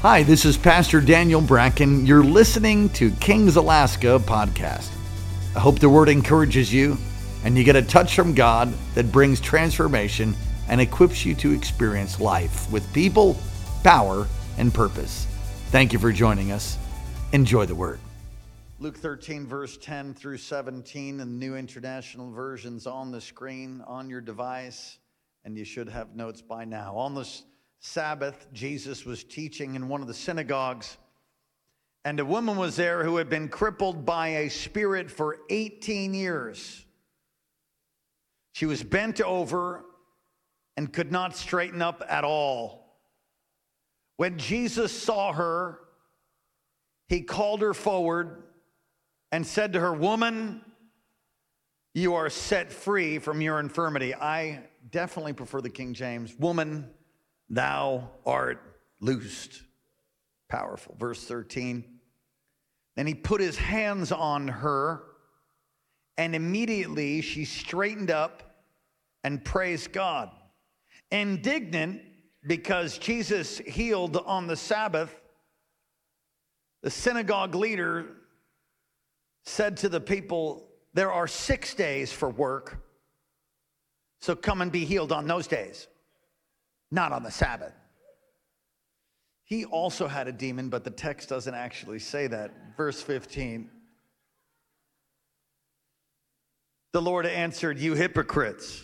Hi, this is Pastor Daniel Bracken. You're listening to Kings Alaska podcast. I hope the word encourages you and you get a touch from God that brings transformation and equips you to experience life with people, power, and purpose. Thank you for joining us. Enjoy the word. Luke 13, verse 10 through 17, and the New International Version's on the screen, on your device, and you should have notes by now. On this Sabbath, Jesus was teaching in one of the synagogues, and a woman was there who had been crippled by a spirit for 18 years. She was bent over and could not straighten up at all. When Jesus saw her, he called her forward and said to her, "Woman, you are set free from your infirmity." I definitely prefer the King James. "Woman, thou art loosed." Powerful. Verse 13. Then he put his hands on her, and immediately she straightened up and praised God. Indignant because Jesus healed on the Sabbath, the synagogue leader said to the people, "There are 6 days for work, so come and be healed on those days, not on the Sabbath." He also had a demon, but the text doesn't actually say that. Verse 15. The Lord answered, "You hypocrites!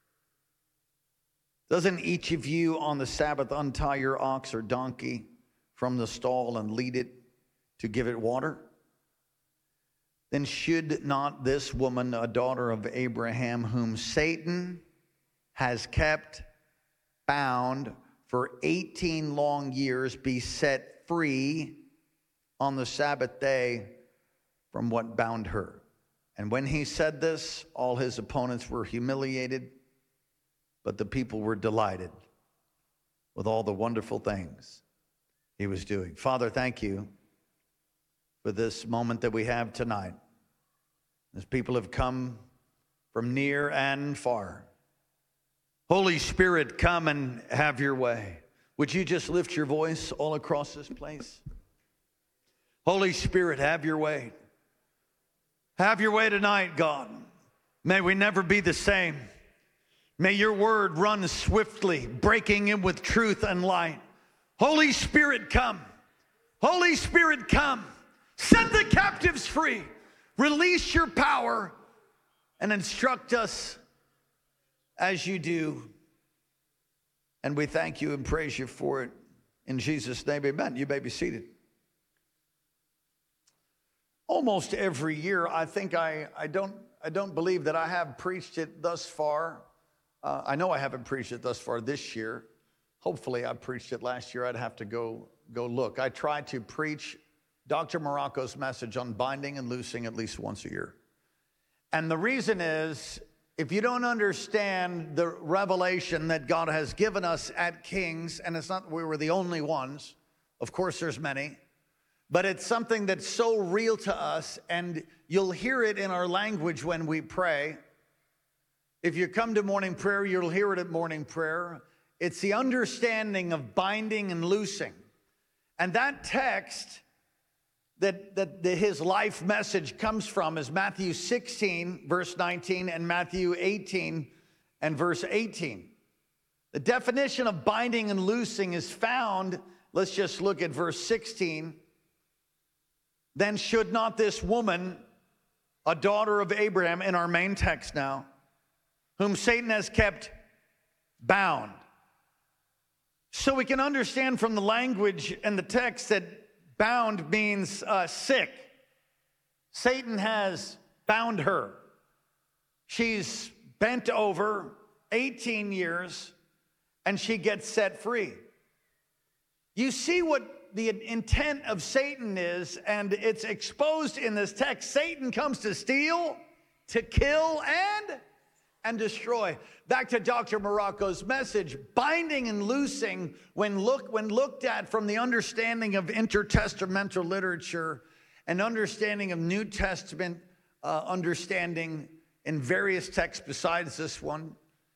Doesn't each of you on the Sabbath untie your ox or donkey from the stall and lead it to give it water? Then should not this woman, a daughter of Abraham, whom Satan has kept bound for 18 long years, be set free on the Sabbath day from what bound her?" And when he said this, all his opponents were humiliated, but the people were delighted with all the wonderful things he was doing. Father, thank you for this moment that we have tonight. As people have come from near and far, Holy Spirit, come and have your way. Would you just lift your voice all across this place? Holy Spirit, have your way. Have your way tonight, God. May we never be the same. May your word run swiftly, breaking in with truth and light. Holy Spirit, come. Holy Spirit, come. Set the captives free. Release your power and instruct us as you do. And we thank you and praise you for it. In Jesus' name, amen. You may be seated. Almost every year, I think I don't believe that I have preached it thus far. I know I haven't preached it thus far this year. Hopefully I preached it last year. I'd have to go look. I try to preach Dr. Morocco's message on binding and loosing at least once a year. And the reason is, if you don't understand the revelation that God has given us at Kings, and it's not that we were the only ones, of course there's many, but it's something that's so real to us, and you'll hear it in our language when we pray. If you come to morning prayer, you'll hear it at morning prayer. It's the understanding of binding and loosing. And that text that his life message comes from is Matthew 16, verse 19, and Matthew 18 and verse 18. The definition of binding and loosing is found, let's just look at verse 16. Then should not this woman, a daughter of Abraham, in our main text now, whom Satan has kept bound. So we can understand from the language and the text that bound means sick. Satan has bound her. She's bent over 18 years, and she gets set free. You see what the intent of Satan is, and it's exposed in this text. Satan comes to steal, to kill, and destroy. Back to Dr. Morocco's message, binding and loosing, when looked at from the understanding of intertestamental literature and understanding of New Testament understanding in various texts besides this one,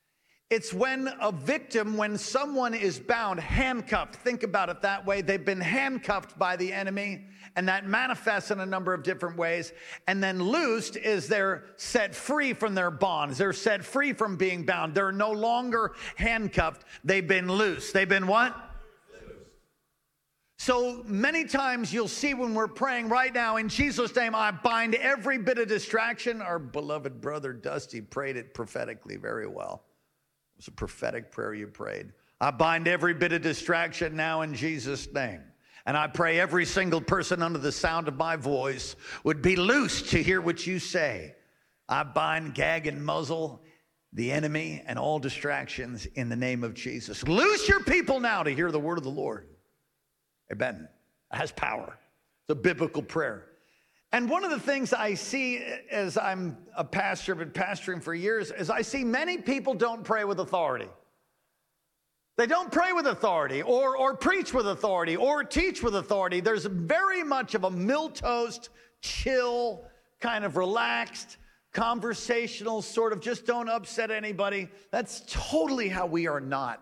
It's when a victim, when someone is bound, handcuffed, think about it that way. They've been handcuffed by the enemy, and that manifests in a number of different ways. And then loosed is they're set free from their bonds. They're set free from being bound. They're no longer handcuffed. They've been loose. They've been what? Loose. So many times you'll see when we're praying right now, in Jesus' name, I bind every bit of distraction. Our beloved brother Dusty prayed it prophetically very well. It was a prophetic prayer you prayed. I bind every bit of distraction now in Jesus' name. And I pray every single person under the sound of my voice would be loose to hear what you say. I bind, gag, and muzzle the enemy and all distractions in the name of Jesus. Loose your people now to hear the word of the Lord. Amen. It has power. It's a biblical prayer. And one of the things I see as I'm a pastor, been pastoring for years, is I see many people don't pray with authority. They don't pray with authority or preach with authority or teach with authority. There's very much of a milquetoast, chill, kind of relaxed, conversational, sort of just don't upset anybody. That's totally how we are not.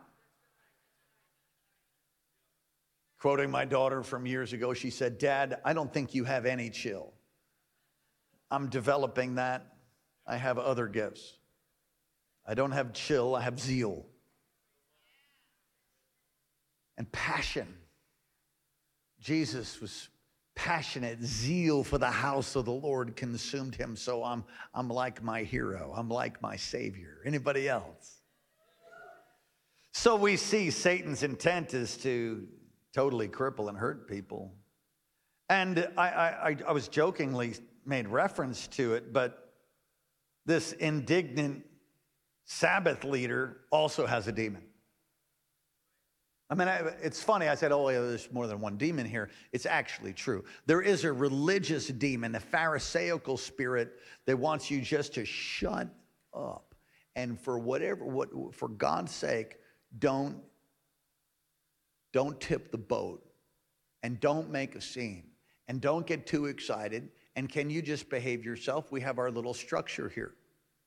Quoting my daughter from years ago, she said, "Dad, I don't think you have any chill." I'm developing that. I have other gifts. I don't have chill, I have zeal. And passion. Jesus was passionate. Zeal for the house of the Lord consumed him. So I'm like my hero. I'm like my Savior. Anybody else? So we see Satan's intent is to totally cripple and hurt people. And I was jokingly made reference to it, but this indignant Sabbath leader also has a demon. I mean, it's funny. I said, oh, yeah, there's more than one demon here. It's actually true. There is a religious demon, a Pharisaical spirit that wants you just to shut up. And for for God's sake, don't tip the boat and don't make a scene and don't get too excited. And can you just behave yourself? We have our little structure here.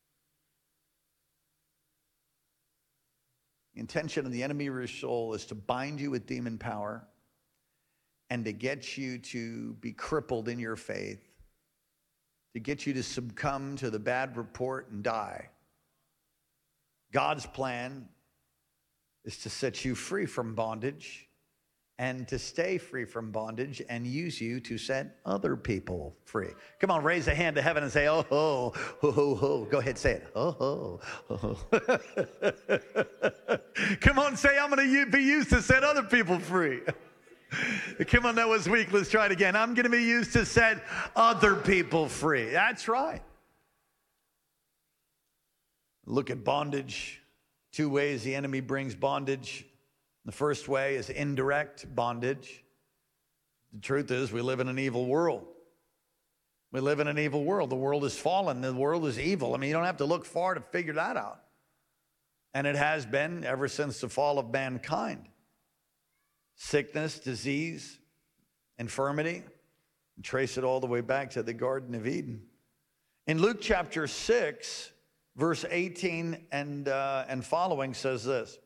The intention of the enemy of your soul is to bind you with demon power and to get you to be crippled in your faith, to get you to succumb to the bad report and die. God's plan is to set you free from bondage and to stay free from bondage and use you to set other people free. Come on, raise a hand to heaven and say, oh, ho, ho, ho, ho. Go ahead, say it. Oh, ho, ho, ho. Come on, say, I'm going to be used to set other people free. Come on, that was weak. Let's try it again. I'm going to be used to set other people free. That's right. Look at bondage. Two ways the enemy brings bondage. The first way is indirect bondage. The truth is, we live in an evil world. We live in an evil world. The world is fallen. The world is evil. I mean, you don't have to look far to figure that out. And it has been ever since the fall of mankind. Sickness, disease, infirmity. Trace it all the way back to the Garden of Eden. In Luke chapter 6, verse 18 and following says this.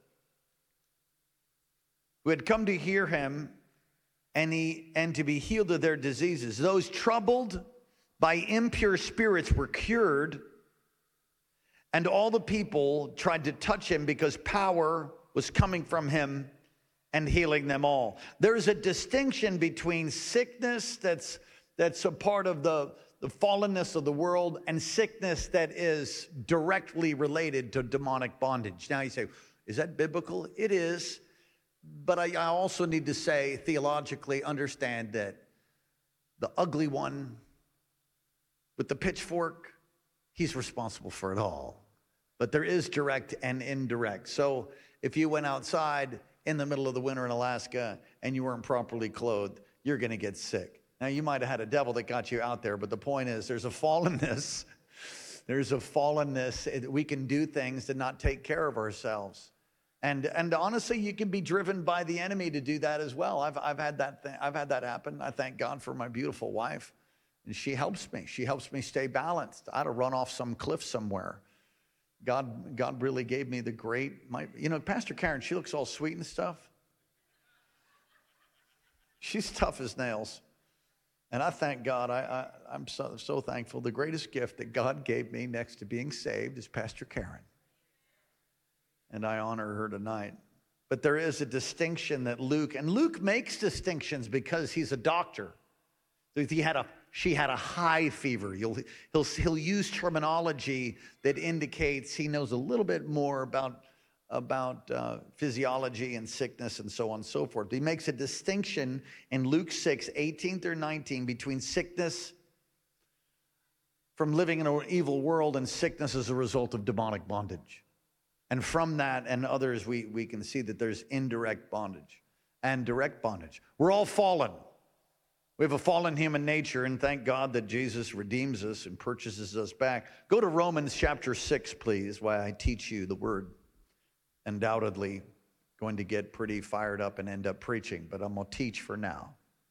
Who had come to hear him and to be healed of their diseases. Those troubled by impure spirits were cured, and all the people tried to touch him because power was coming from him and healing them all. There's a distinction between sickness that's a part of the fallenness of the world and sickness that is directly related to demonic bondage. Now you say, is that biblical? It is. But I also need to say, theologically, understand that the ugly one with the pitchfork, he's responsible for it all. But there is direct and indirect. So if you went outside in the middle of the winter in Alaska and you weren't properly clothed, you're going to get sick. Now, you might have had a devil that got you out there, but the point is there's a fallenness. There's a fallenness. We can do things to not take care of ourselves. And honestly, you can be driven by the enemy to do that as well. I've had that happen. I thank God for my beautiful wife, and she helps me. She helps me stay balanced. I'd have run off some cliff somewhere. God really gave me the Pastor Karen, she looks all sweet and stuff. She's tough as nails. And I thank God. I'm so thankful. The greatest gift that God gave me next to being saved is Pastor Karen. And I honor her tonight. But there is a distinction that Luke makes distinctions because he's a doctor. She had a high fever. He'll use terminology that indicates he knows a little bit more about physiology and sickness and so on and so forth. He makes a distinction in Luke 6, 18 through 19 between sickness from living in an evil world and sickness as a result of demonic bondage. And from that and others, we can see that there's indirect bondage and direct bondage. We're all fallen. We have a fallen human nature, and thank God that Jesus redeems us and purchases us back. Go to Romans chapter 6, please, while I teach you the word. Undoubtedly going to get pretty fired up and end up preaching, but I'm going to teach for now.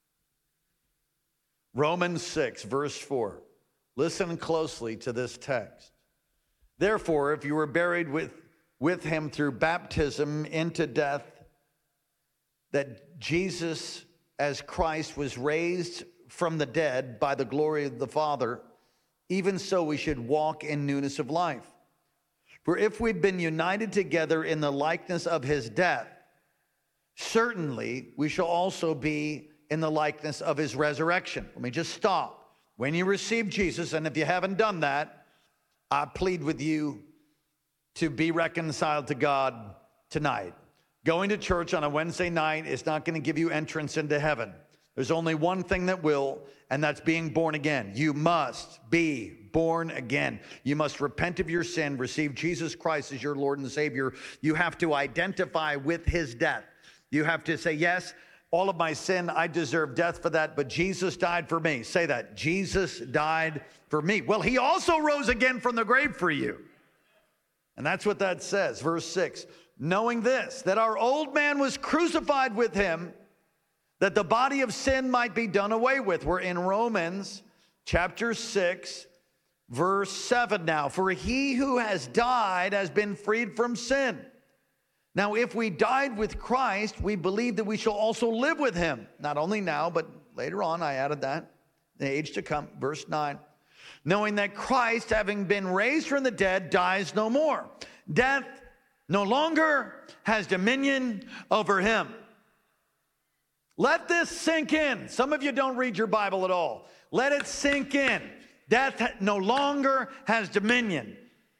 Romans 6, verse 4. Listen closely to this text. Therefore, if you were buried with him through baptism into death, that Jesus, as Christ, was raised from the dead by the glory of the Father, even so we should walk in newness of life. For if we've been united together in the likeness of his death, certainly we shall also be in the likeness of his resurrection. Let me just stop. When you receive Jesus, and if you haven't done that, I plead with you to be reconciled to God tonight. Going to church on a Wednesday night is not going to give you entrance into heaven. There's only one thing that will, and that's being born again. You must be born again. You must repent of your sin, receive Jesus Christ as your Lord and Savior. You have to identify with his death. You have to say, yes, all of my sin, I deserve death for that, but Jesus died for me. Say that. Jesus died for me. Well, he also rose again from the grave for you. And that's what that says. Verse 6, knowing this, that our old man was crucified with him, that the body of sin might be done away with. We're in Romans chapter 6, verse 7 now. For he who has died has been freed from sin. Now, if we died with Christ, we believe that we shall also live with him. Not only now, but later on, I added that, in the age to come. Verse 9. Knowing that Christ, having been raised from the dead, dies no more. Death no longer has dominion over him. Let this sink in. Some of you don't read your Bible at all. Let it sink in. Death no longer has dominion.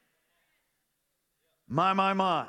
My.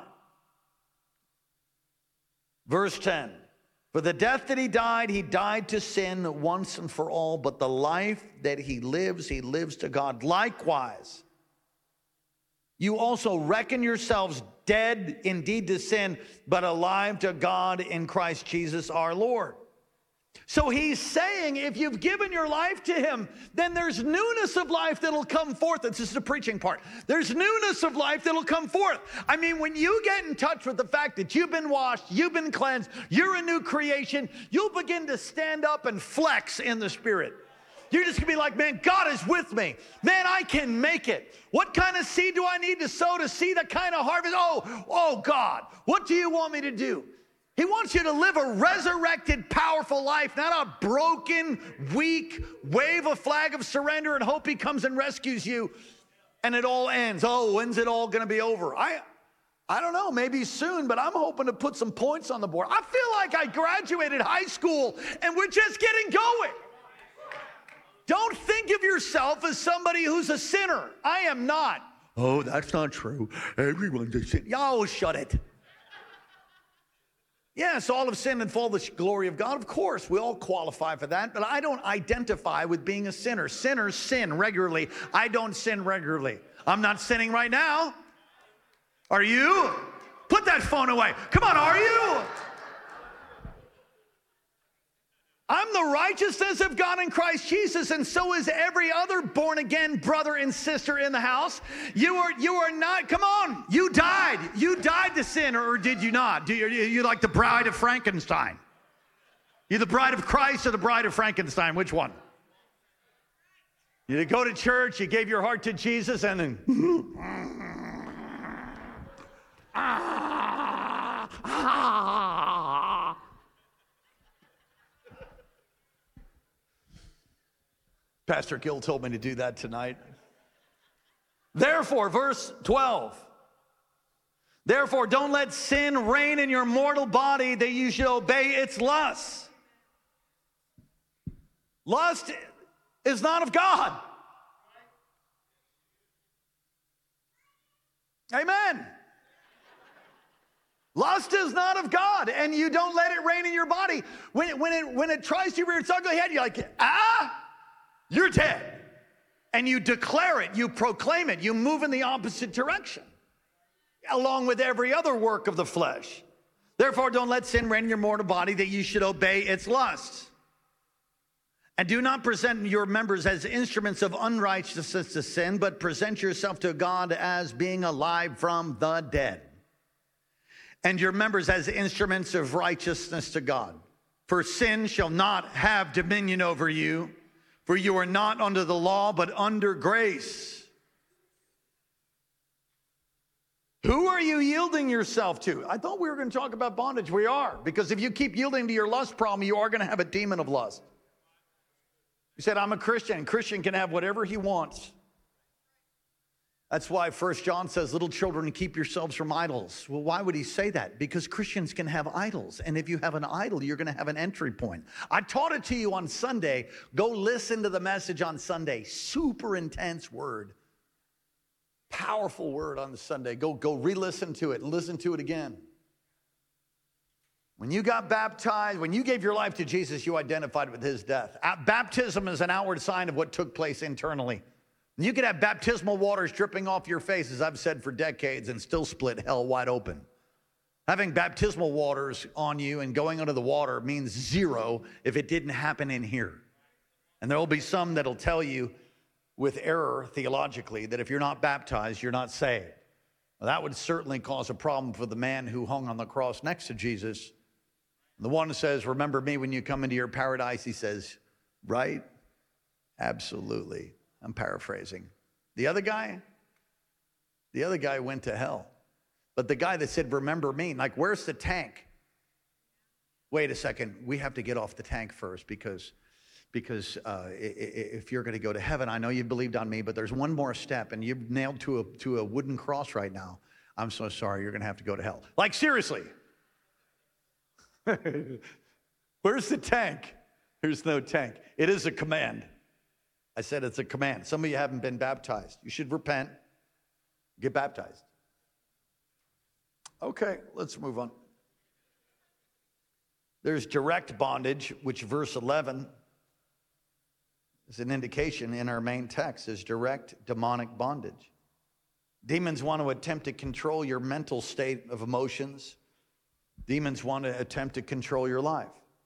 Verse 10. For the death that he died to sin once and for all, but the life that he lives to God. Likewise, you also reckon yourselves dead indeed to sin, but alive to God in Christ Jesus our Lord. So he's saying if you've given your life to him, then there's newness of life that'll come forth. This is the preaching part. There's newness of life that'll come forth. I mean, when you get in touch with the fact that you've been washed, you've been cleansed, you're a new creation, you'll begin to stand up and flex in the Spirit. You're just going to be like, man, God is with me. Man, I can make it. What kind of seed do I need to sow to see the kind of harvest? Oh, God, what do you want me to do? He wants you to live a resurrected, powerful life, not a broken, weak, wave a flag of surrender and hope he comes and rescues you and it all ends. Oh, when's it all going to be over? I don't know, maybe soon, but I'm hoping to put some points on the board. I feel like I graduated high school and we're just getting going. Don't think of yourself as somebody who's a sinner. I am not. Oh, that's not true. Everyone's a sinner. Oh, shut it. Yes, all have sinned and fall the glory of God. Of course, we all qualify for that, but I don't identify with being a sinner. Sinners sin regularly. I don't sin regularly. I'm not sinning right now. Are you? Put that phone away. Come on, are you? I'm the righteousness of God in Christ Jesus, and so is every other born-again brother and sister in the house. You are not, come on, you died. You died to sin, or did you not? You're like the bride of Frankenstein. You're the bride of Christ or the bride of Frankenstein? Which one? You go to church, you gave your heart to Jesus, and then Pastor Gill told me to do that tonight. Therefore, verse 12. Therefore, don't let sin reign in your mortal body that you should obey its lusts. Lust is not of God. Amen. Lust is not of God, and you don't let it reign in your body. When it tries to rear its ugly head, you're like, you're dead. And you declare it, you proclaim it, you move in the opposite direction, along with every other work of the flesh. Therefore, don't let sin reign in your mortal body that you should obey its lusts. And do not present your members as instruments of unrighteousness to sin, but present yourself to God as being alive from the dead, and your members as instruments of righteousness to God. For sin shall not have dominion over you, for you are not under the law, but under grace. Who are you yielding yourself to? I thought we were going to talk about bondage. We are, because if you keep yielding to your lust problem, you are going to have a demon of lust. You said, I'm a Christian. A Christian can have whatever he wants. That's why 1 John says, little children, keep yourselves from idols. Well, why would he say that? Because Christians can have idols. And if you have an idol, you're going to have an entry point. I taught it to you on Sunday. Go listen to the message on Sunday. Super intense word. Powerful word on the Sunday. Go re-listen to it and listen to it again. When you got baptized, when you gave your life to Jesus, you identified with his death. Baptism is an outward sign of what took place internally. You could have baptismal waters dripping off your face, as I've said for decades, and still split hell wide open. Having baptismal waters on you and going under the water means zero if it didn't happen in here. And there will be some that'll tell you with error theologically that if you're not baptized, you're not saved. Well, that would certainly cause a problem for the man who hung on the cross next to Jesus. The one who says, remember me when you come into your paradise, he says, right? Absolutely. I'm paraphrasing. The other guy went to hell. But the guy that said, remember me, like, where's the tank? Wait a second, we have to get off the tank first because if you're going to go to heaven, I know you believed on me, but there's one more step, and you're nailed to a wooden cross right now. I'm so sorry, you're going to have to go to hell. Like, seriously. Where's the tank? There's no tank. It is a command. I said it's a command. Some of you haven't been baptized. You should repent, get baptized. Okay, let's move on. There's direct bondage, which verse 11 is an indication in our main text, is direct demonic bondage. Demons want to attempt to control your mental state of emotions. Demons want to attempt to control your life.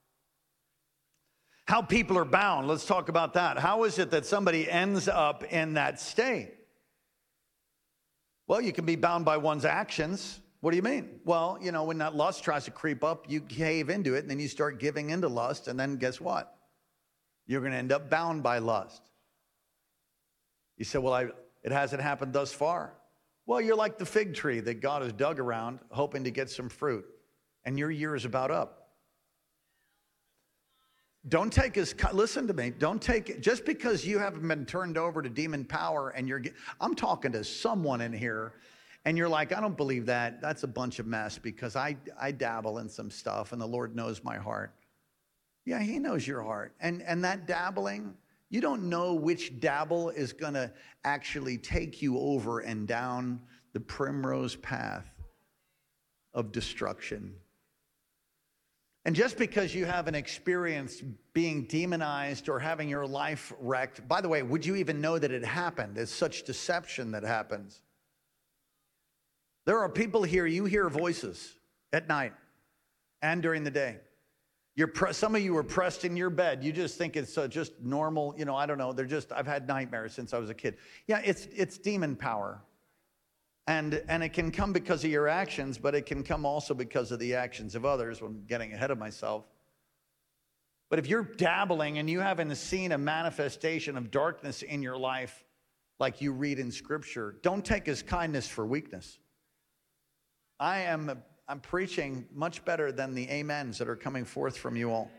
How people are bound, let's talk about that. How is it that somebody ends up in that state? Well, you can be bound by one's actions. What do you mean? Well, you know, when that lust tries to creep up, you cave into it, and then you start giving into lust, and then guess what? You're going to end up bound by lust. You say, well, it hasn't happened thus far. Well, you're like the fig tree that God has dug around, hoping to get some fruit, and your year is about up. Don't take his, listen to me, don't take, just because you haven't been turned over to demon power and I'm talking to someone in here and you're like, I don't believe that. That's a bunch of mess because I dabble in some stuff and the Lord knows my heart. Yeah, he knows your heart. And that dabbling, you don't know which dabble is going to actually take you over and down the primrose path of destruction. And just because you haven't experienced being demonized or having your life wrecked, by the way, would you even know that it happened? There's such deception that happens. There are people here, you hear voices at night and during the day. Some of you are pressed in your bed. You just think it's just normal, you know, I don't know. I've had nightmares since I was a kid. Yeah, it's demon power. And it can come because of your actions, but it can come also because of the actions of others. I'm getting ahead of myself. But if you're dabbling and you haven't seen a manifestation of darkness in your life like you read in Scripture, don't take his kindness for weakness. I'm preaching much better than the amens that are coming forth from you all.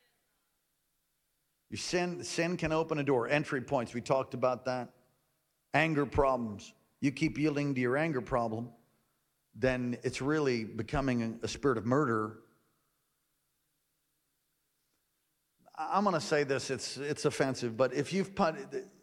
Your sin can open a door. Entry points, we talked about that. Anger problems. You keep yielding to your anger problem, then it's really becoming a spirit of murder. I'm going to say this, it's offensive, but if you've am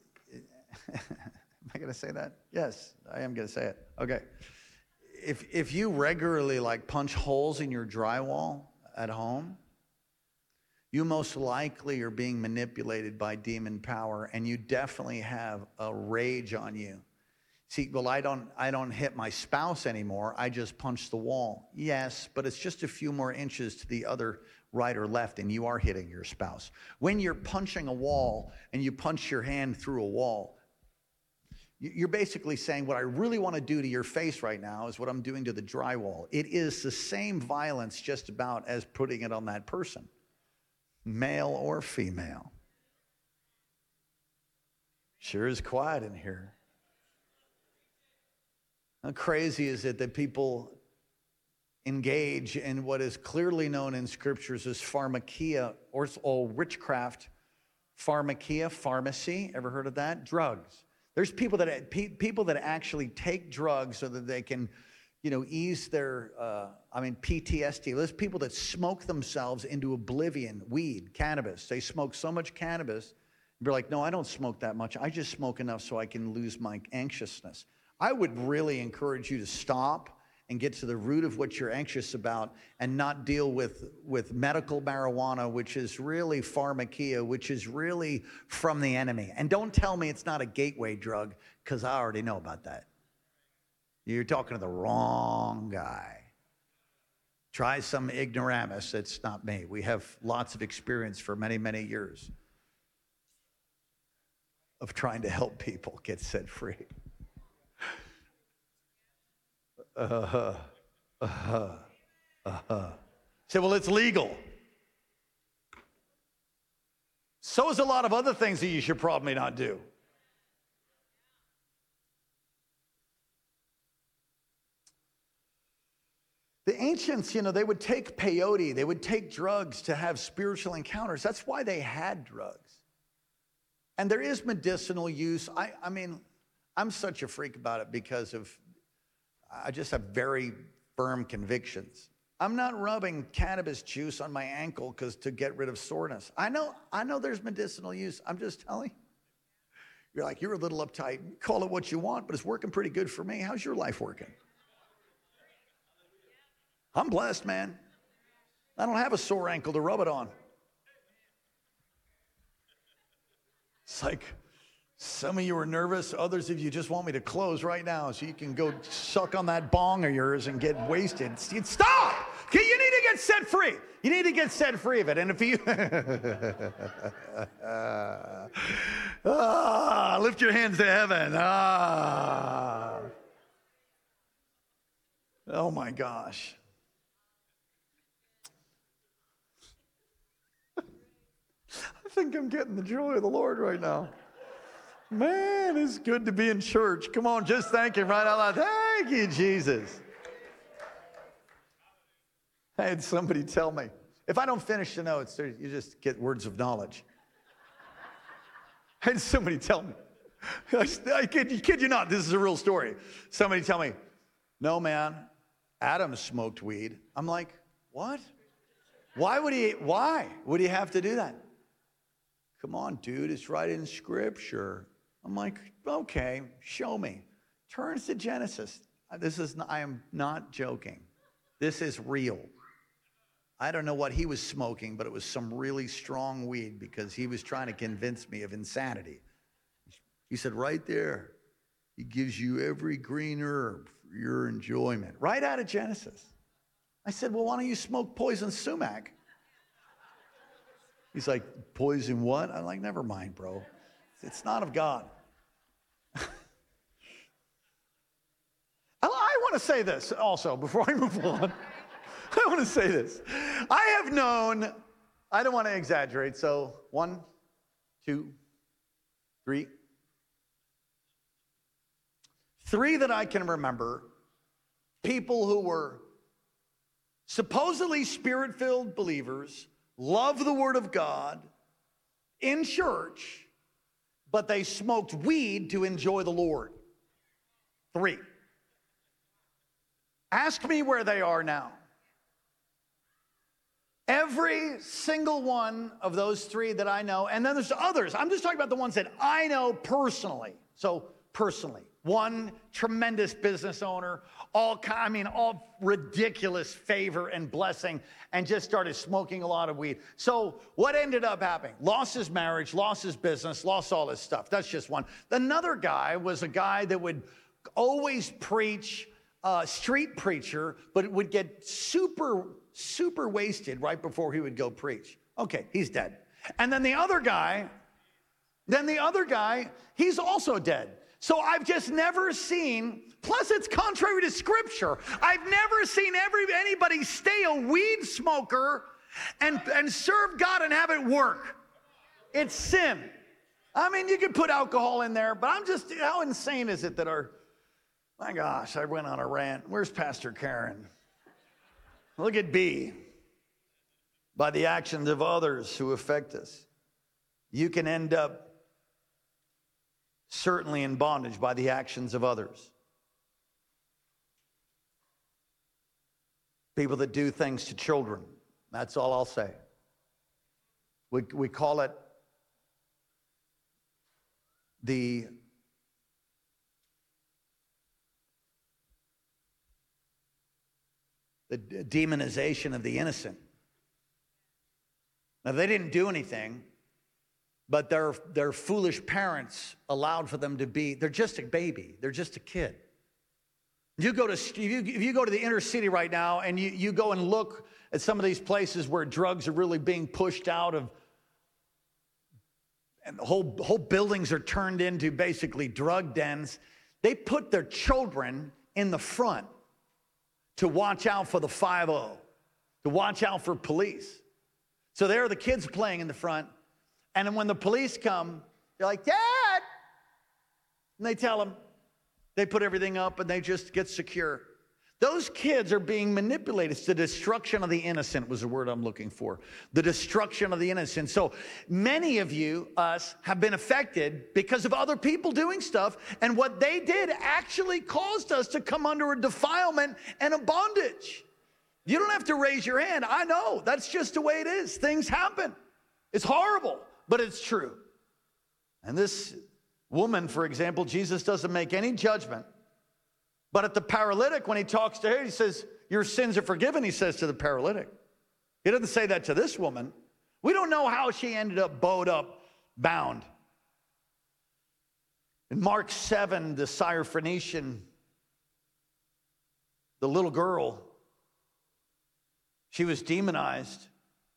I going to say that? Yes, I am going to say it. Okay. If you regularly like punch holes in your drywall at home, you most likely are being manipulated by demon power, and you definitely have a rage on you. See, well, I don't hit my spouse anymore. I just punch the wall. Yes, but it's just a few more inches to the other right or left, and you are hitting your spouse. When you're punching a wall and you punch your hand through a wall, you're basically saying, what I really want to do to your face right now is what I'm doing to the drywall. It is the same violence just about as putting it on that person, male or female. Sure is quiet in here. How crazy is it that people engage in what is clearly known in scriptures as pharmakia or witchcraft? Pharmakia, pharmacy, ever heard of that? Drugs. There's people that actually take drugs so that they can, ease their, PTSD. There's people that smoke themselves into oblivion. Weed, cannabis. They smoke so much cannabis. And you're like, no, I don't smoke that much. I just smoke enough so I can lose my anxiousness. I would really encourage you to stop and get to the root of what you're anxious about and not deal with medical marijuana, which is really pharmakia, which is really from the enemy. And don't tell me it's not a gateway drug, because I already know about that. You're talking to the wrong guy. Try some ignoramus. It's not me. We have lots of experience for many, many years of trying to help people get set free. Say, well, it's legal. So is a lot of other things that you should probably not do. The ancients, they would take peyote, they would take drugs to have spiritual encounters. That's why they had drugs. And there is medicinal use. I mean, I'm such a freak about it because I just have very firm convictions. I'm not rubbing cannabis juice on my ankle to get rid of soreness. I know there's medicinal use. I'm just telling you. You're like, you're a little uptight. Call it what you want, but it's working pretty good for me. How's your life working? I'm blessed, man. I don't have a sore ankle to rub it on. It's like, some of you are nervous. Others of you just want me to close right now so you can go suck on that bong of yours and get wasted. Stop! Okay, you need to get set free. You need to get set free of it. And if you... lift your hands to heaven. Oh, my gosh. I think I'm getting the joy of the Lord right now. Man, it's good to be in church. Come on, just thank him right out loud. Thank you, Jesus. I had somebody tell me, if I don't finish the notes, you just get words of knowledge. I had somebody tell me, I kid you not, this is a real story. Somebody tell me, no, man, Adam smoked weed. I'm like, what? Why would he have to do that? Come on, dude, it's right in Scripture. I'm like, okay, show me. Turns to Genesis. I am not joking. This is real. I don't know what he was smoking, but it was some really strong weed because he was trying to convince me of insanity. He said, right there, he gives you every green herb for your enjoyment. Right out of Genesis. I said, well, why don't you smoke poison sumac? He's like, poison what? I'm like, never mind, bro. It's not of God. I want to say this also before I move on. I want to say this. I have known, I don't want to exaggerate, so 1, 2, 3. 3 that I can remember people who were supposedly spirit-filled believers, love the Word of God, in church, but they smoked weed to enjoy the Lord. 3. Ask me where they are now. Every single one of those 3 that I know, and then there's others. I'm just talking about the ones that I know personally. So personally, one tremendous business owner, all ridiculous favor and blessing, and just started smoking a lot of weed. So what ended up happening? Lost his marriage, lost his business, lost all his stuff. That's just one. Another guy was a guy that would always preach, street preacher, but would get super wasted right before he would go preach. Okay, he's dead. And then the other guy, he's also dead. So I've just never seen, plus it's contrary to Scripture, I've never seen anybody stay a weed smoker and serve God and have it work. It's sin. I mean, you could put alcohol in there, but how insane is it that my gosh, I went on a rant. Where's Pastor Karen? Look at B. By the actions of others who affect us, you can end up certainly in bondage by the actions of others. People that do things to children. That's all I'll say. We call it the demonization of the innocent. Now, they didn't do anything, but their foolish parents allowed for them to be, they're just a baby. They're just a kid. If you go to the inner city right now and you go and look at some of these places where drugs are really being pushed out of, and the whole buildings are turned into basically drug dens, they put their children in the front to watch out for the 5-0, to watch out for police. So there are the kids playing in the front, and then when the police come, they're like, Dad! And they tell them, they put everything up and they just get secure. Those kids are being manipulated. It's the destruction of the innocent was the word I'm looking for. The destruction of the innocent. So many of you, us, have been affected because of other people doing stuff, and what they did actually caused us to come under a defilement and a bondage. You don't have to raise your hand. I know. That's just the way it is. Things happen. It's horrible, but it's true. And this woman, for example, Jesus doesn't make any judgment. But at the paralytic, when he talks to her, he says, your sins are forgiven, he says to the paralytic. He doesn't say that to this woman. We don't know how she ended up bowed up, bound. In Mark 7, the Syrophoenician, the little girl, she was demonized.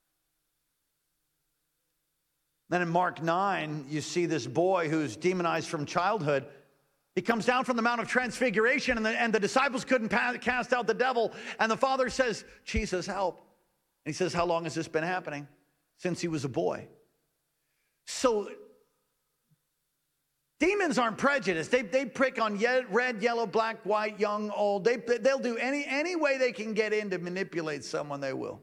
Then in Mark 9, you see this boy who's demonized from childhood. He comes down from the Mount of Transfiguration, and the disciples couldn't cast out the devil. And the father says, Jesus, help. And he says, how long has this been happening? Since he was a boy. So demons aren't prejudiced. They prick on red, yellow, black, white, young, old. They'll do any way they can get in to manipulate someone, they will.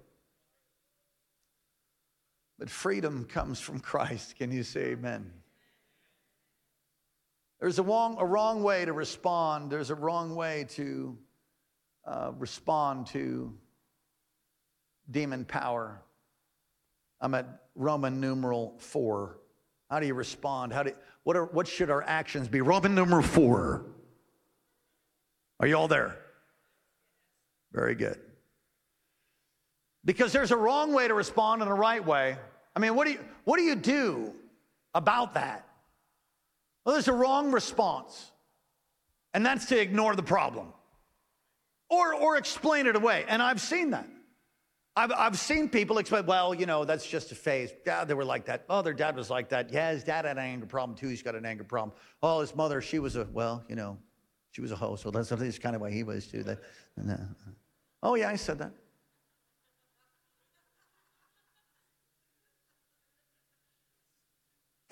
But freedom comes from Christ. Can you say amen? There's a wrong way to respond. There's a wrong way to respond to demon power. I'm at Roman numeral 4. How do you respond? What should our actions be? Roman numeral 4. Are you all there? Very good. Because there's a wrong way to respond and a right way. I mean, what do you do about that? Well, there's a wrong response, and that's to ignore the problem or explain it away. And I've seen that. I've seen people explain, well, you know, that's just a phase. Yeah, they were like that. Oh, their dad was like that. Yeah, his dad had an anger problem too. He's got an anger problem. Oh, his mother, she was a hoe. So that's kind of why he was too. Oh, yeah, I said that.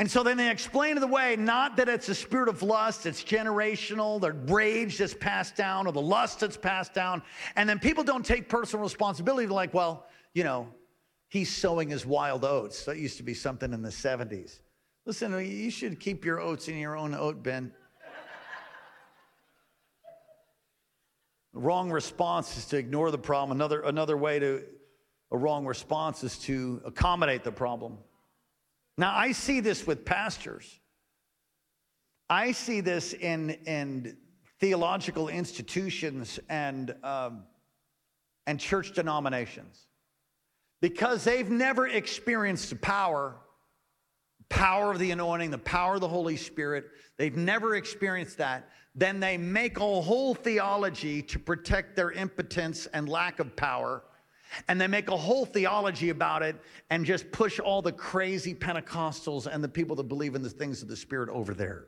And so then they explain it away, not that it's a spirit of lust, it's generational, the rage that's passed down, or the lust that's passed down. And then people don't take personal responsibility. They're like, well, you know, he's sowing his wild oats. That used to be something in the 70s. Listen, you should keep your oats in your own oat bin. The wrong response is to ignore the problem. Another way to a wrong response is to accommodate the problem. Now, I see this with pastors. I see this in theological institutions and church denominations. Because they've never experienced the power of the anointing, the power of the Holy Spirit. They've never experienced that. Then they make a whole theology to protect their impotence and lack of power. And they make a whole theology about it and just push all the crazy Pentecostals and the people that believe in the things of the Spirit over there.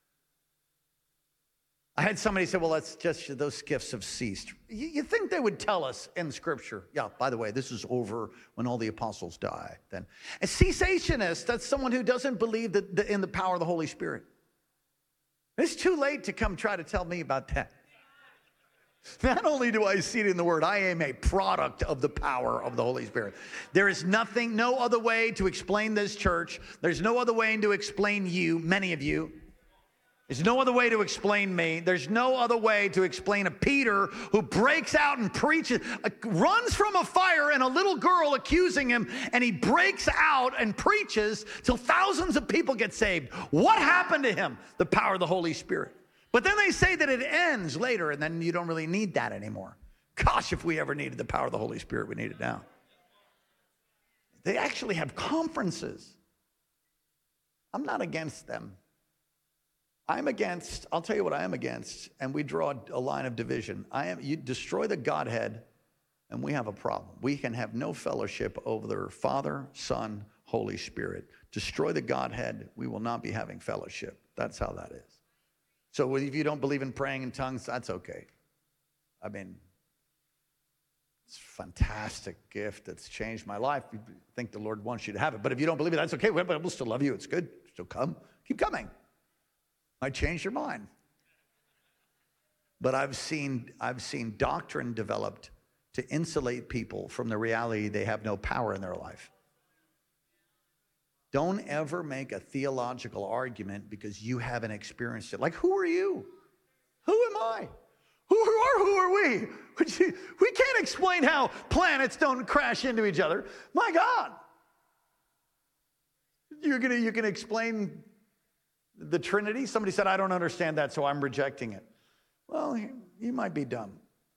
I had somebody say, well, that's just those gifts have ceased. You think they would tell us in Scripture, yeah, by the way, this is over when all the apostles die. Then a cessationist, that's someone who doesn't believe in the power of the Holy Spirit. It's too late to come try to tell me about that. Not only do I see it in the Word, I am a product of the power of the Holy Spirit. There is no other way to explain this church. There's no other way to explain you, many of you. There's no other way to explain me. There's no other way to explain a Peter who breaks out and preaches, runs from a fire and a little girl accusing him, and he breaks out and preaches till thousands of people get saved. What happened to him? The power of the Holy Spirit. But then they say that it ends later, and then you don't really need that anymore. Gosh, if we ever needed the power of the Holy Spirit, we need it now. They actually have conferences. I'm not against them. I'll tell you what I am against, and we draw a line of division. You destroy the Godhead, and we have a problem. We can have no fellowship over the Father, Son, Holy Spirit. Destroy the Godhead, we will not be having fellowship. That's how that is. So if you don't believe in praying in tongues, that's okay. I mean, it's a fantastic gift that's changed my life. You think the Lord wants you to have it. But if you don't believe it, that's okay. We'll still love you. It's good. Still come. Keep coming. Might change your mind. But I've seen doctrine developed to insulate people from the reality they have no power in their life. Don't ever make a theological argument because you haven't experienced it. Like, who are you? Who am I? Who are we? We can't explain how planets don't crash into each other. My God. You can explain the Trinity? Somebody said, I don't understand that, so I'm rejecting it. Well, you might be dumb.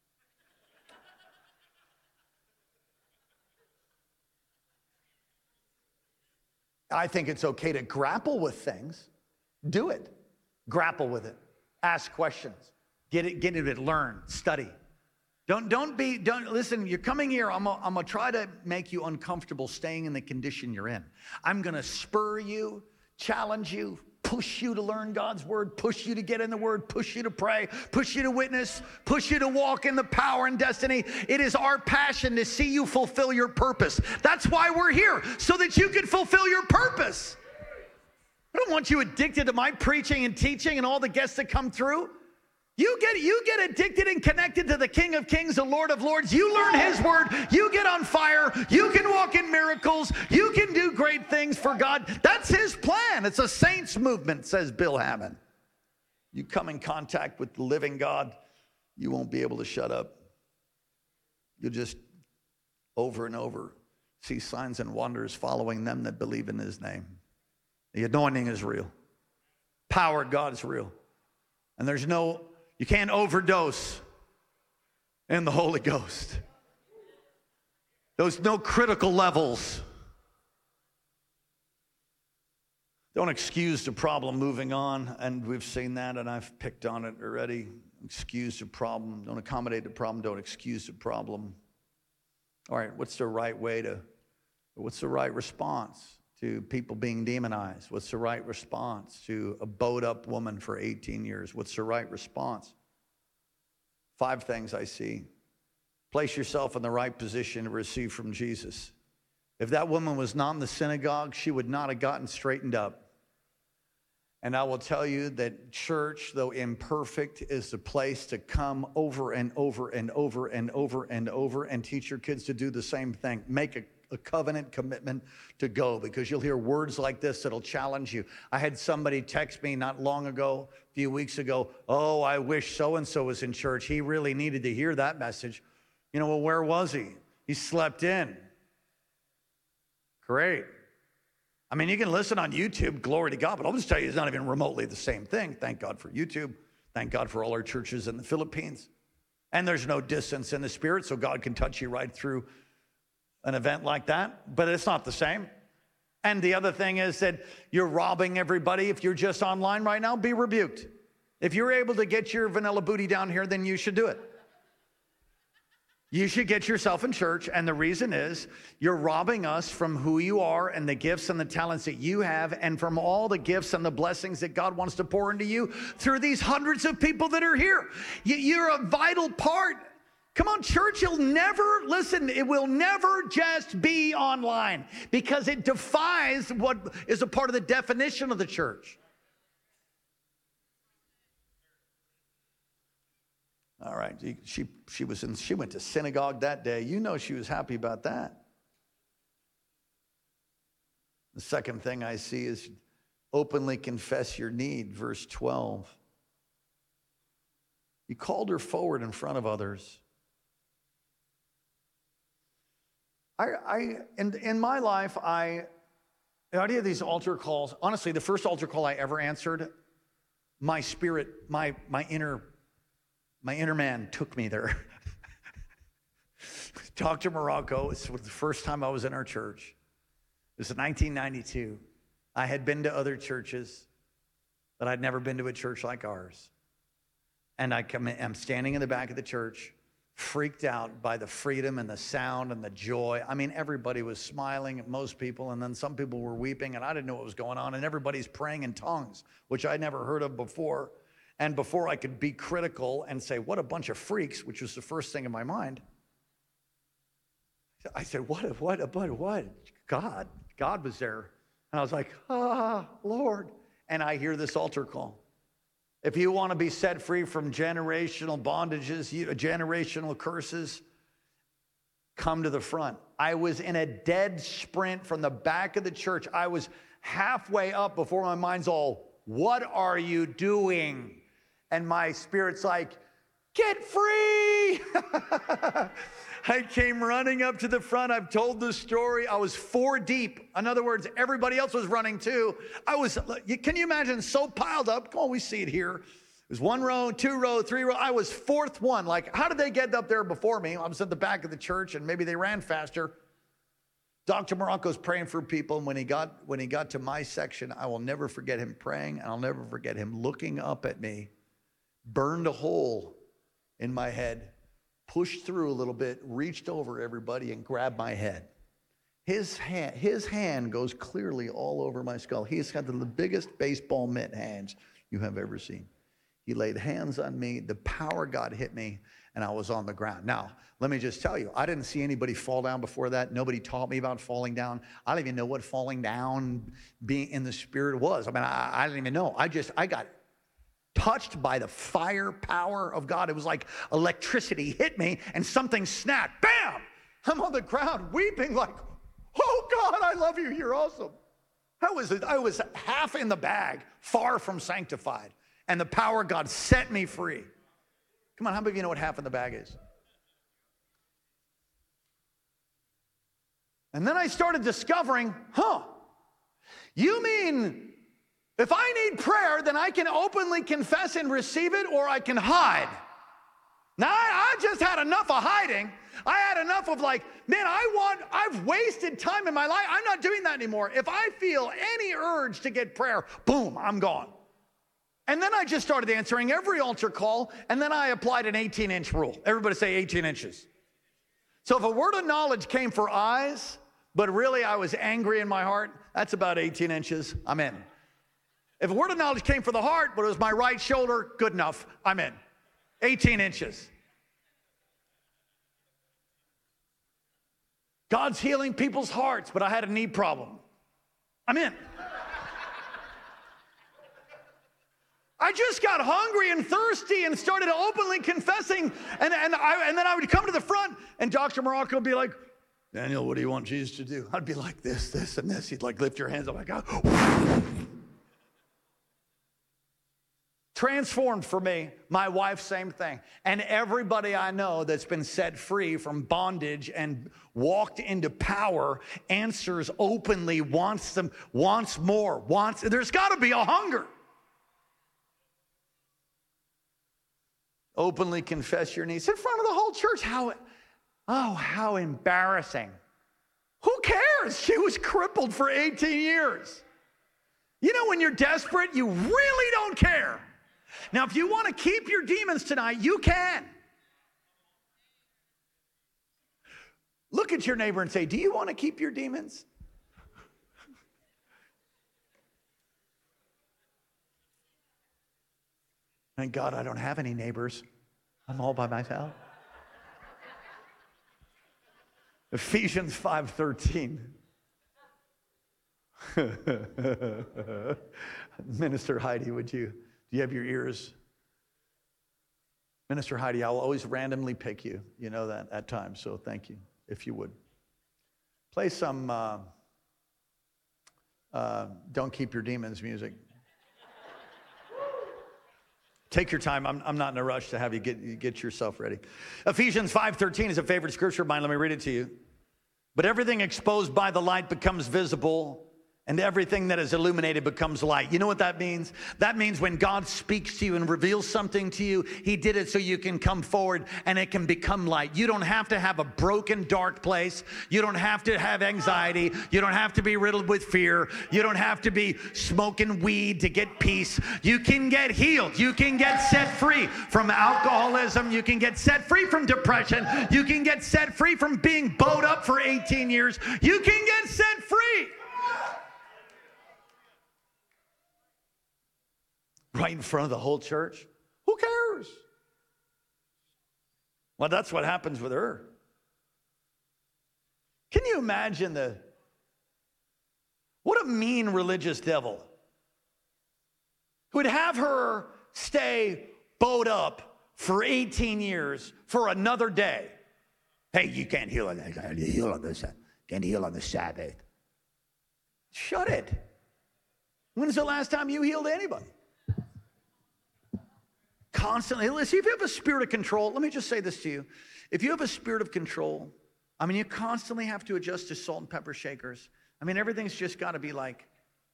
I think it's okay to grapple with things. Do it. Grapple with it. Ask questions. Get into it. Learn. Study. Don't listen, you're coming here, I'm gonna try to make you uncomfortable staying in the condition you're in. I'm gonna spur you, challenge you, push you to learn God's word, push you to get in the word, push you to pray, push you to witness, push you to walk in the power and destiny. It is our passion to see you fulfill your purpose. That's why we're here, so that you can fulfill your purpose. I don't want you addicted to my preaching and teaching and all the guests that come through. You get addicted and connected to the King of Kings, the Lord of Lords. You learn His word. You get on fire. You can walk in miracles. You can do great things for God. That's His plan. It's a saints movement, says Bill Hammond. You come in contact with the living God, you won't be able to shut up. You'll just over and over see signs and wonders following them that believe in His name. The anointing is real. Power of God is real. And you can't overdose in the Holy Ghost. There's no critical levels. Don't excuse the problem moving on, and we've seen that, and I've picked on it already. Excuse the problem. Don't accommodate the problem. Don't excuse the problem. All right, what's the right response to people being demonized? What's the right response to a bowed-up woman for 18 years? What's the right response? 5 things I see. Place yourself in the right position to receive from Jesus. If that woman was not in the synagogue, she would not have gotten straightened up. And I will tell you that church, though imperfect, is the place to come over and over and over and over and over and teach your kids to do the same thing. Make a covenant commitment to go, because you'll hear words like this that'll challenge you. I had somebody text me not long ago, a few weeks ago, oh, I wish so-and-so was in church. He really needed to hear that message. You know, well, where was he? He slept in. Great. I mean, you can listen on YouTube, glory to God, but I'll just tell you, it's not even remotely the same thing. Thank God for YouTube. Thank God for all our churches in the Philippines. And there's no distance in the spirit, so God can touch you right through an event like that, but it's not the same. And the other thing is that you're robbing everybody. If you're just online right now, be rebuked. If you're able to get your vanilla booty down here, then you should do it. You should get yourself in church, and the reason is you're robbing us from who you are and the gifts and the talents that you have, and from all the gifts and the blessings that God wants to pour into you through these hundreds of people that are here. You're a vital part. Come on, church, it will never just be online, because it defies what is a part of the definition of the church. All right, she went to synagogue that day. You know she was happy about that. The second thing I see is openly confess your need, verse 12. You called her forward in front of others. In my life, the idea of these altar calls, honestly, the first altar call I ever answered, my spirit, my inner man took me there. Dr. Morocco, it was the first time I was in our church. It was in 1992. I had been to other churches, but I'd never been to a church like ours. And I'm standing in the back of the church, freaked out by the freedom and the sound and the joy. I mean, everybody was smiling at most people, and then some people were weeping, and I didn't know what was going on, and everybody's praying in tongues, which I'd never heard of before. And before I could be critical and say, what a bunch of freaks, which was the first thing in my mind, I said, what? God was there. And I was like, Lord. And I hear this altar call. If you want to be set free from generational bondages, generational curses, come to the front. I was in a dead sprint from the back of the church. I was halfway up before my mind's all, what are you doing? And my spirit's like, get free. I came running up to the front. I've told this story. I was 4 deep. In other words, everybody else was running too. Can you imagine, so piled up? Come on, we see it here. It was 1 row, 2 row, 3 row. I was 4th one. Like, how did they get up there before me? I was at the back of the church, and maybe they ran faster. Dr. Morocco's praying for people, and when he got to my section, I will never forget him praying, and I'll never forget him looking up at me, burned a hole in my head, pushed through a little bit, reached over everybody, and grabbed my head. His hand goes clearly all over my skull. He's got the biggest baseball mitt hands you have ever seen. He laid hands on me. The power of God hit me, and I was on the ground. Now, let me just tell you, I didn't see anybody fall down before that. Nobody taught me about falling down. I don't even know what falling down, being in the spirit was. I mean, I didn't even know. I got touched by the fire power of God. It was like electricity hit me, and something snapped. Bam! I'm on the ground weeping like, oh, God, I love you. You're awesome. I was half in the bag, far from sanctified, and the power of God set me free. Come on, how many of you know what half in the bag is? And then I started discovering, you mean if I need prayer, then I can openly confess and receive it, or I can hide. Now, I just had enough of hiding. I had enough of like, man, I've wasted time in my life. I'm not doing that anymore. If I feel any urge to get prayer, boom, I'm gone. And then I just started answering every altar call, and then I applied an 18-inch rule. Everybody say 18 inches. So if a word of knowledge came for eyes, but really I was angry in my heart, that's about 18 inches. I'm in. If a word of knowledge came for the heart, but it was my right shoulder, good enough. I'm in. 18 inches. God's healing people's hearts, but I had a knee problem. I'm in. I just got hungry and thirsty and started openly confessing. And then I would come to the front, and Dr. Morocco would be like, Daniel, what do you want Jesus to do? I'd be like this, this, and this. He'd like lift your hands up like, oh. Transformed for me. My wife, same thing. And everybody I know that's been set free from bondage and walked into power answers openly, wants more, there's got to be a hunger. Openly confess your needs in front of the whole church. How embarrassing. Who cares? She was crippled for 18 years. You know, when you're desperate, you really don't care. Now, if you want to keep your demons tonight, you can. Look at your neighbor and say, do you want to keep your demons? Thank God I don't have any neighbors. I'm all by myself. Ephesians 5:13. Minister Heidi, do you have your ears? Minister Heidi, I'll always randomly pick you. You know that at times, so thank you, if you would. Play some Don't Keep Your Demons music. Take your time. I'm not in a rush to have you get yourself ready. Ephesians 5:13 is a favorite scripture of mine. Let me read it to you. But everything exposed by the light becomes visible, and everything that is illuminated becomes light. You know what that means? That means when God speaks to you and reveals something to you, he did it so you can come forward and it can become light. You don't have to have a broken, dark place. You don't have to have anxiety. You don't have to be riddled with fear. You don't have to be smoking weed to get peace. You can get healed. You can get set free from alcoholism. You can get set free from depression. You can get set free from being bowed up for 18 years. You can get set free. Right in front of the whole church? Who cares? Well, that's what happens with her. Can you imagine what a mean religious devil who would have her stay bowed up for 18 years for another day? Hey, you can't heal on that. Can't heal on the Sabbath. Shut it. When's the last time you healed anybody? Constantly. Listen, if you have a spirit of control, let me just say this to you. If you have a spirit of control, I mean, you constantly have to adjust to salt and pepper shakers. I mean, everything's just got to be like,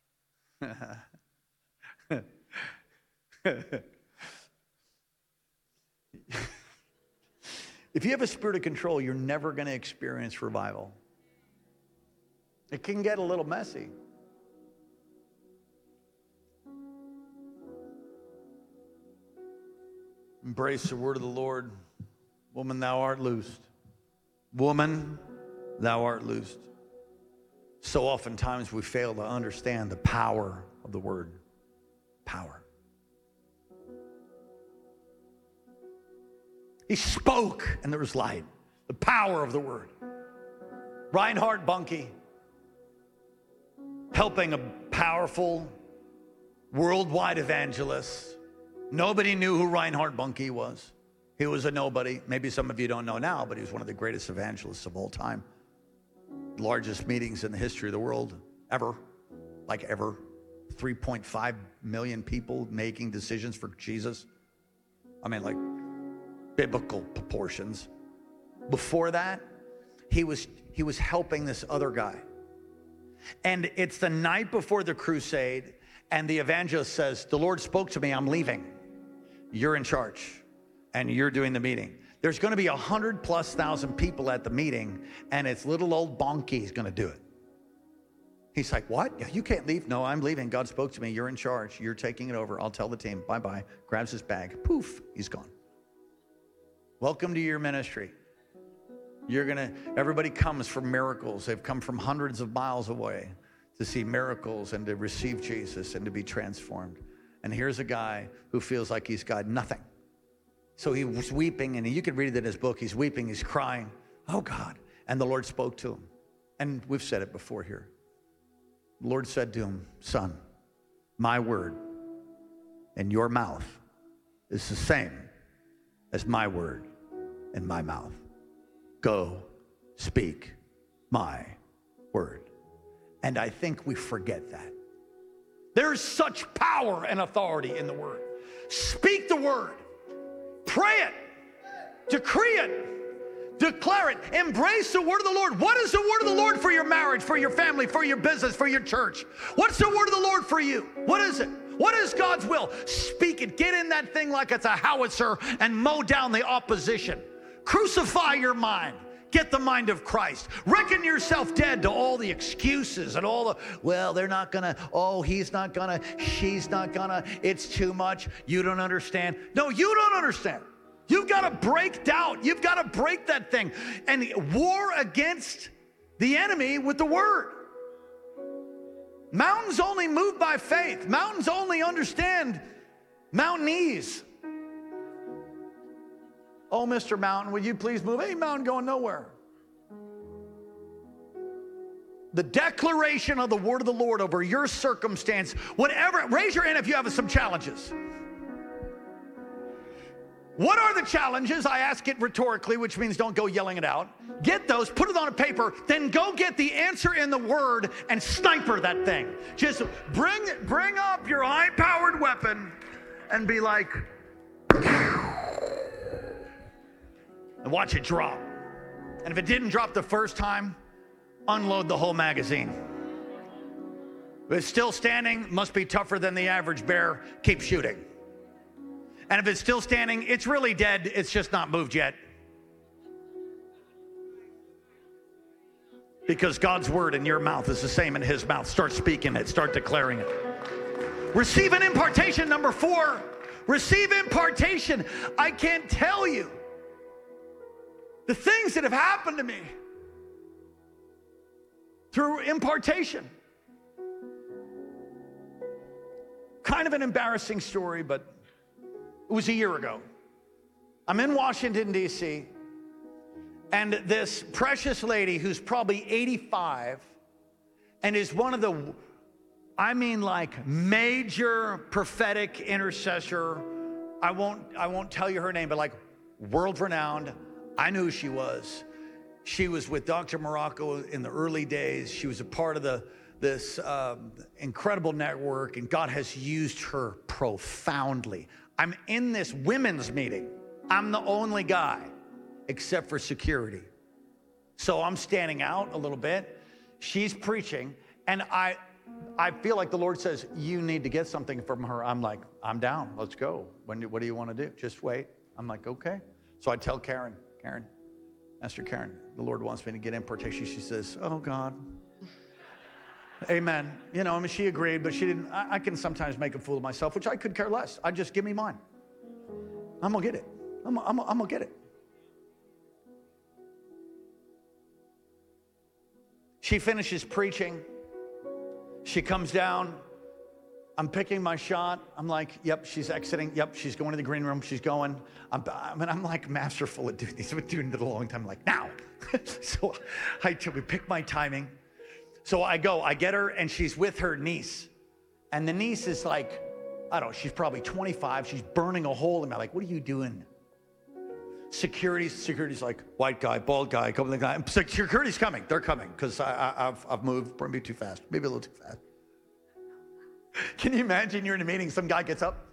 if you have a spirit of control, you're never going to experience revival. It can get a little messy. Embrace the word of the Lord. Woman, thou art loosed. Woman, thou art loosed. So oftentimes we fail to understand the power of the word. Power. He spoke and there was light. The power of the word. Reinhard Bonnke, helping a powerful worldwide evangelist. Nobody knew who Reinhard Bonnke was. He was a nobody. Maybe some of you don't know now, but he was one of the greatest evangelists of all time. Largest meetings in the history of the world, ever. Like ever. 3.5 million people making decisions for Jesus. I mean, like biblical proportions. Before that, he was helping this other guy. And it's the night before the crusade, and the evangelist says, the Lord spoke to me, I'm leaving. You're in charge, and you're doing the meeting. There's going to be 100,000+ people at the meeting, and it's little old Bonnke's going to do it. He's like, what? You can't leave. No, I'm leaving. God spoke to me. You're in charge. You're taking it over. I'll tell the team. Bye-bye. Grabs his bag. Poof, he's gone. Welcome to your ministry. Everybody comes for miracles. They've come from hundreds of miles away to see miracles and to receive Jesus and to be transformed. And here's a guy who feels like he's got nothing. So he was weeping, and you can read it in his book. He's weeping, he's crying. Oh, God. And the Lord spoke to him. And we've said it before here. The Lord said to him, son, my word in your mouth is the same as my word in my mouth. Go speak my word. And I think we forget that. There's such power and authority in the word. Speak the word. Pray it. Decree it. Declare it. Embrace the word of the Lord. What is the word of the Lord for your marriage, for your family, for your business, for your church? What's the word of the Lord for you? What is it? What is God's will? Speak it. Get in that thing like it's a howitzer and mow down the opposition. Crucify your mind. Get the mind of Christ. Reckon yourself dead to all the excuses and all the, well, they're not gonna, oh, he's not gonna, she's not gonna, it's too much, you don't understand. No, you don't understand. You've got to break doubt. You've got to break that thing and war against the enemy with the word. Mountains only move by faith. Mountains only understand mountainese. Oh, Mr. Mountain, would you please move? Hey, mountain going nowhere. The declaration of the word of the Lord over your circumstance, whatever, raise your hand if you have some challenges. What are the challenges? I ask it rhetorically, which means don't go yelling it out. Get those, put it on a paper, then go get the answer in the word and sniper that thing. Just bring up your high-powered weapon and be like, and watch it drop. And if it didn't drop the first time, unload the whole magazine. If it's still standing, must be tougher than the average bear, keep shooting. And if it's still standing, it's really dead, it's just not moved yet. Because God's word in your mouth is the same in his mouth. Start speaking it, start declaring it. Receive an impartation, number 4. Receive impartation. I can't tell you the things that have happened to me through impartation. Kind of an embarrassing story, but it was a year ago. I'm in Washington, D.C., and this precious lady who's probably 85 and is one of the, I mean, like major prophetic intercessor. I won't tell you her name, but like world renowned. I knew who she was. She was with Dr. Morocco in the early days. She was a part of this incredible network, and God has used her profoundly. I'm in this women's meeting. I'm the only guy except for security. So I'm standing out a little bit. She's preaching, and I feel like the Lord says, you need to get something from her. I'm like, I'm down. Let's go. What do you want to do? Just wait. I'm like, okay. So I tell Karen, Master Karen, the Lord wants me to get impartation. She says, oh, God. Amen. You know, I mean, she agreed, but she didn't. I can sometimes make a fool of myself, which I could care less. I just give me mine. I'm going to get it. I'm going to get it. She finishes preaching. She comes down. I'm picking my shot. I'm like, yep, she's exiting. Yep, she's going to the green room. She's going. I'm like masterful at doing these. I've been doing it a long time. I'm like, now. So we pick my timing. So I get her, and she's with her niece. And the niece is like, I don't know, she's probably 25. She's burning a hole in me. Like, what are you doing? Security's like, white guy, bald guy, couple of guys. Security's coming. They're coming because I've moved maybe too fast, maybe a little too fast. Can you imagine you're in a meeting, some guy gets up?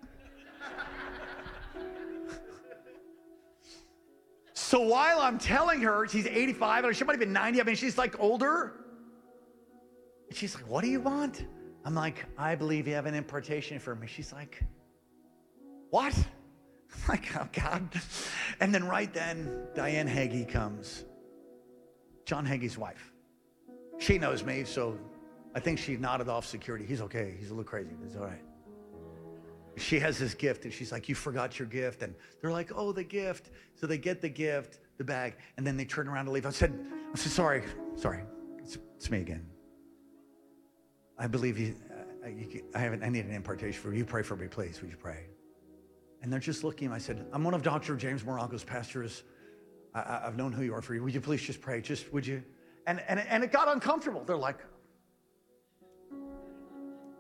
So while I'm telling her, she's 85, or she might have been 90. I mean, she's like older. And she's like, what do you want? I'm like, I believe you have an impartation for me. She's like, what? I'm like, oh, God. And then right then, Diane Hagee comes. John Hagee's wife. She knows me, so I think she nodded off security. He's okay. He's a little crazy. It's all right. She has this gift, and she's like, you forgot your gift. And they're like, oh, the gift. So they get the gift, the bag, and then they turn around to leave. I said, sorry. It's me again. I believe you. I need an impartation for you. Pray for me, please. Would you pray? And they're just looking at me. I said, I'm one of Dr. James Morocco's pastors. I've known who you are for you. Would you please just pray? Just, would you? And it got uncomfortable. They're like,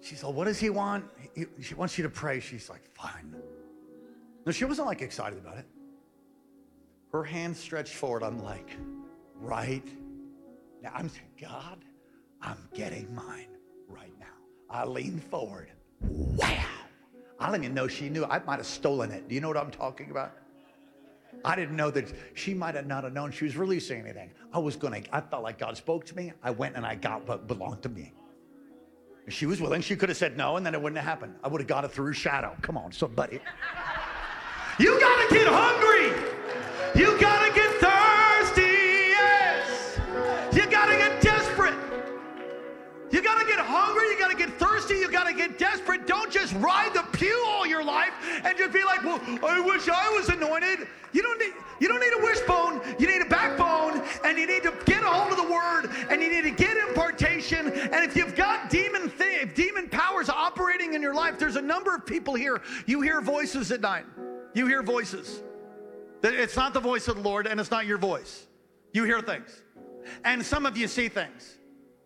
She's like, what does he want? She wants you to pray. She's like, fine. No, she wasn't like excited about it. Her hand stretched forward. I'm like, right now. I'm saying, God, I'm getting mine right now. I lean forward. Wow. I don't even know she knew. I might have stolen it. Do you know what I'm talking about? I didn't know that she might have not have known she was releasing anything. I felt like God spoke to me. I went and I got what belonged to me. If she was willing, she could have said no, and then it wouldn't have happened. I would have got it through shadow. Come on, somebody. You got to get hungry. You got to get thirsty. Yes. You got to get desperate. You got to get hungry. You got to get thirsty. You got to get desperate. Don't just ride the pew all your life and just be like, well, I wish I was anointed. You don't need a wishbone. You need a backbone, and you need to get a hold of the word, and you need to get impartation. And if you've got demon powers operating in your life, there's a number of people here. You hear voices at night. You hear voices. It's not the voice of the Lord, and it's not your voice. You hear things. And some of you see things.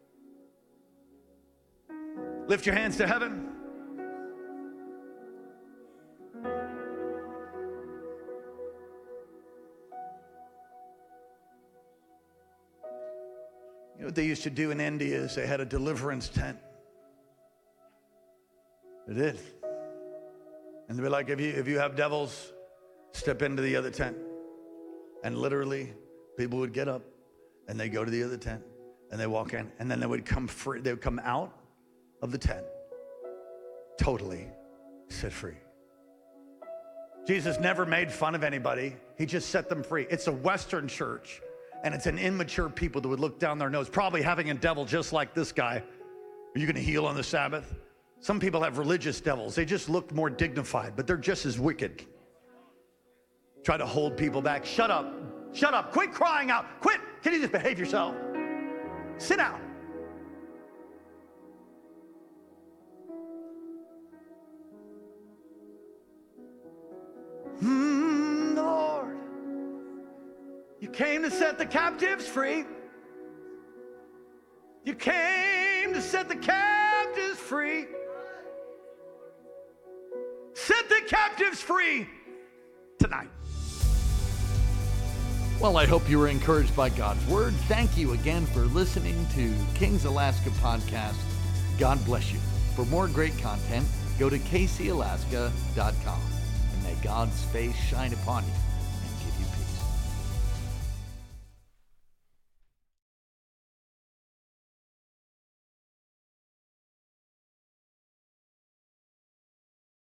Lift your hands to heaven. You know what they used to do in India is they had a deliverance tent. They did. And they'd be like, if you have devils, step into the other tent. And literally, people would get up and they go to the other tent and they walk in, and then they would come free. They would come out of the tent, totally set free. Jesus never made fun of anybody. He just set them free. It's a Western church, and it's an immature people that would look down their nose, probably having a devil just like this guy. Are you going to heal on the Sabbath? Some people have religious devils. They just look more dignified, but they're just as wicked. Try to hold people back. Shut up. Shut up. Quit crying out. Quit. Can you just behave yourself? Sit down. Lord, you came to set the captives free. You came to set the captives free. Set the captives free tonight. Well, I hope you were encouraged by God's word. Thank you again for listening to King's Alaska Podcast. God bless you. For more great content, go to kcalaska.com. And may God's face shine upon you